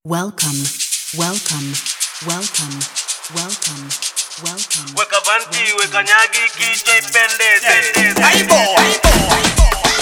Welcome, welcome, welcome, welcome, welcome. Weka vanti, weka nyagi, kichwa ipendeze. Aibo, aibo, aibo.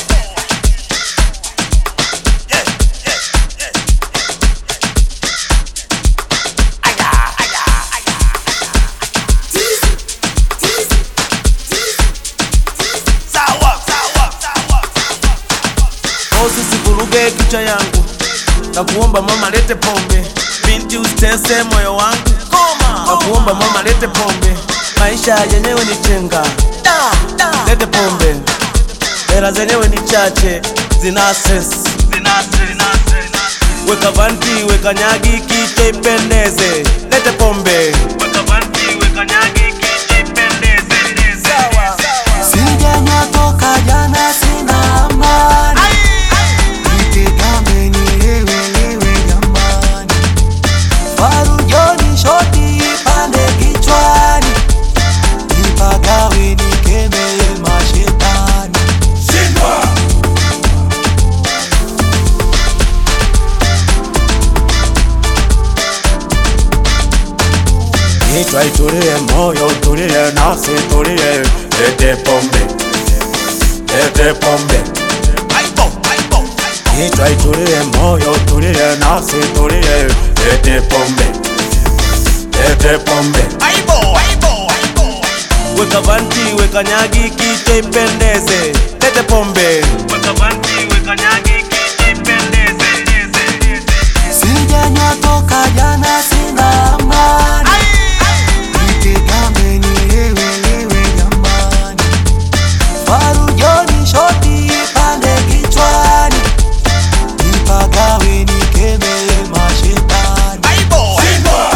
Usivuruge kichwa yangu, nakuomba mama lete pombe. Binti usitese moyo wangu, nakuomba mama lete pombe. Maisha yenyewe ni chenga, lete pombe. Hela zenyewe ni chache, zina stress. Weka vanti, weka nyagi, kichwa ipendeze. Lete pombe. Weka vanti, weka nyagi, kichwa ipendeze. Sijanywa toka jana, sina amani. Nitegame nilewe jamani. Farujoni shoti ipande kichwani. Nipagawe nikemeye mashetani. Simba. Kichwa itulie, moyo utulie, nafsi itulie. Lete pombe, lete pombe. Aibo, aibo, aibo. Kichwa itulie, moyo utulie, nafsi itulie. Lete pombe, lete pombe. Aibo, aibo, aibo. Weka vanti, weka nyagi, kichwa ipendeze. Lete pombe. Weka vanti, weka nyagi, kichwa ipendeze. Sijanywa toka jana, sina amani. Nitegame nilewe jamani. Farujoni shoti ipande kichwani. Nipagawe nikemeye mashetani. Aibo, Simba.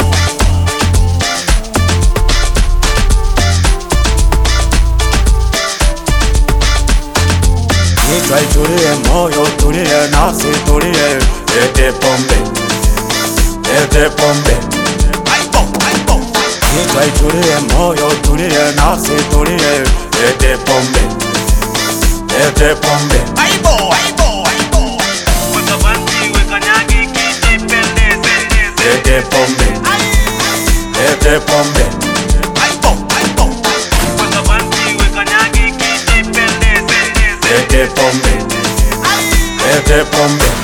Kichwa itulie, moyo utulie, nafsi itulie. Lete pombe, lete pombe. Aibo, aibo. Kichwa itulie, moyo utulie, nafsi itulie. Lete pombe, lete pombe. Aibo, aibo, aibo. Weka vanti, weka nyagi, kichwa ipendeze. Lete pombe, lete pombe. Aibo, aibo. Weka vanti, weka nyagi, kichwa ipendeze. Lete pombe, lete pombe.